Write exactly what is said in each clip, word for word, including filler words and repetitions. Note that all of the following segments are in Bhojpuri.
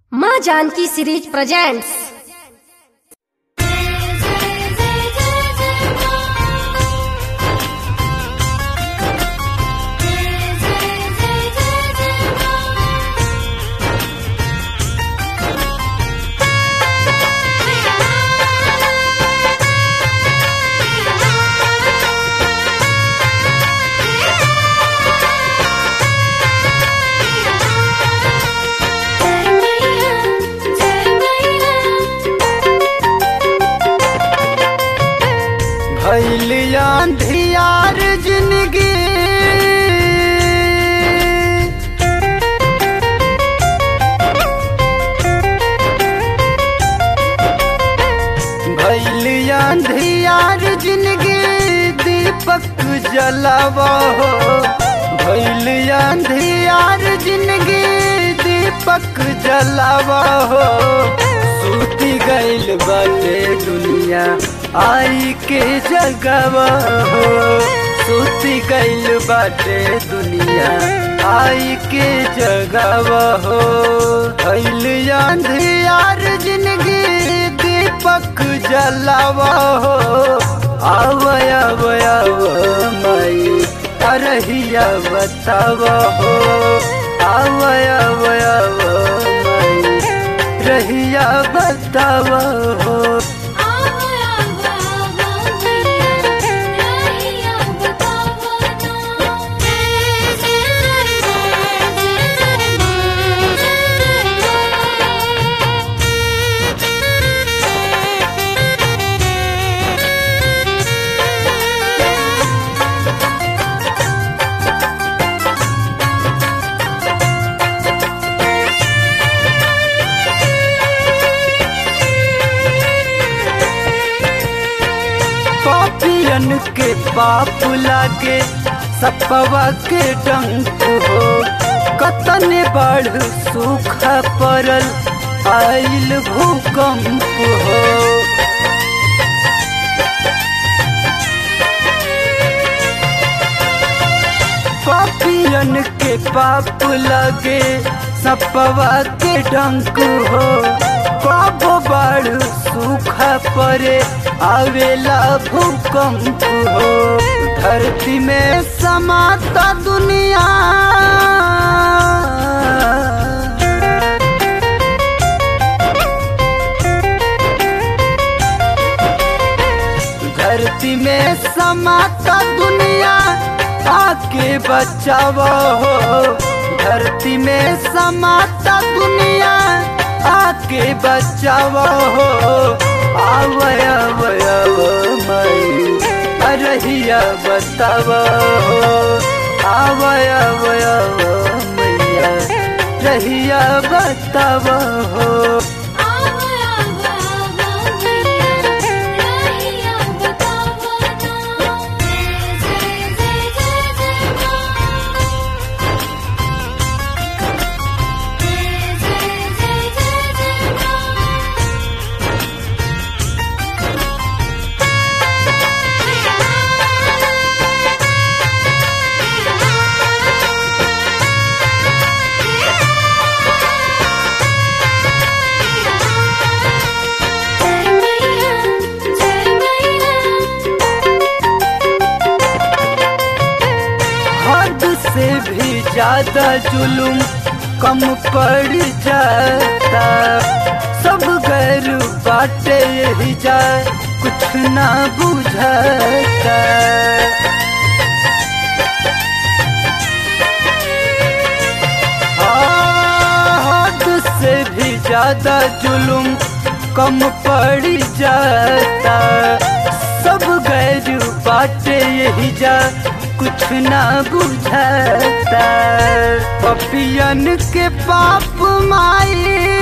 माँ जानकी सीरीज प्रेजेंट्स। भैलिया अंधियार जिंदगी भैलिया अंधियार जिंदगी दीपक जलावा हो। भैलिया अंधियार जिंदगी दीपक जलावा हो। सूती गइल बाटे दुनिया आई के जगवा हो। सूती गइल बाटे दुनिया आई के जगवा हो। भइल अंधियार जिंदगी दीपक जलावा हो। आवय आवय माई अरहिया बतावा हो। आवय आवय माई रहिया बतावा हो। पापियन के पाप लागे सपवा के डंक हो। कतन बढ़ सूखा पड़ल आइल भूकंप हो। पापियन के पाप लागे सपवा के डंक हो। पाप बढ़ सूखा पड़े आवेला भूकंप हो। धरती में समाता दुनिया धरती में समाता दुनिया आके बचावा हो। धरती में समाता दुनिया आके बचावा हो। आवय आवय माई अरहिया बतावा हो। आवय आवय मैया रहिया बतावा हो। से भी ज्यादा जुलुम कम पड़ जाता। सब गैर बाटे यही जा कुछ ना बुझाता। हद से भी ज्यादा जुलुम कम पड़ जाता। सब गैर बाटे यही जा कुछ ना बुझाता। पपियन के पाप माई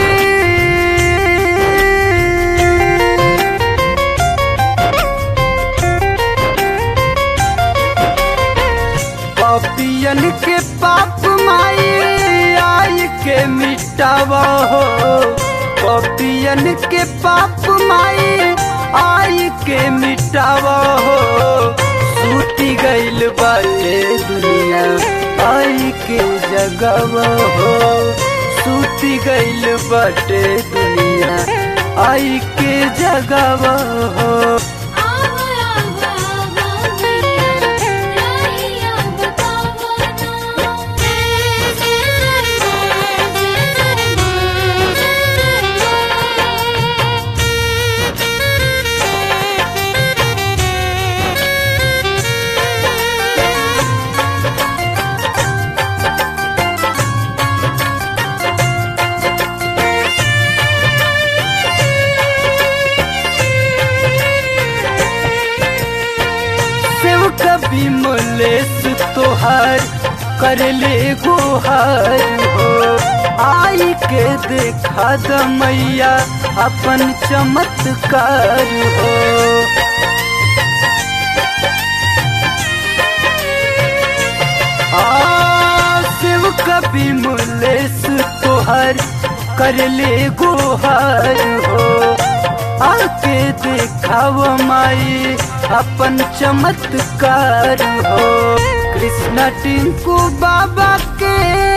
पपियन के पाप माई आई के मिटावा हो। पपियन के पाप माई आई के मिटावा हो। सूती गइल बाटे दुनिया आई के जगवा हो। सूती गइल बाटे दुनिया आई के जगावा हो। कभी मुलेस तोहार कर ले गुहार हो, आई के देखा द मैया अपन चमत्कार हो। आ शिव कभी मुलेस तोहार कर ले गुहार हो, आके देखाव माई अपन चमत्कार हो। कृष्णा टिंकू बाबा के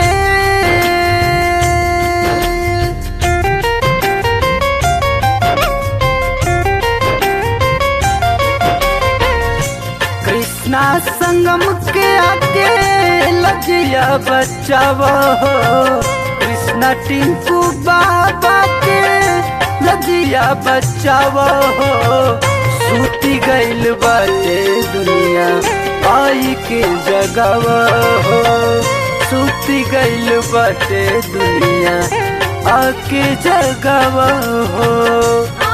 कृष्णा संगम के आके लजिया बचावा हो। कृष्णा टिंकू बाबा के लजिया बचावा हो। सूती गइल बाटे दुनिया आई के जगावा हो। सूती गइल बाटे दुनिया आके जगावा हो।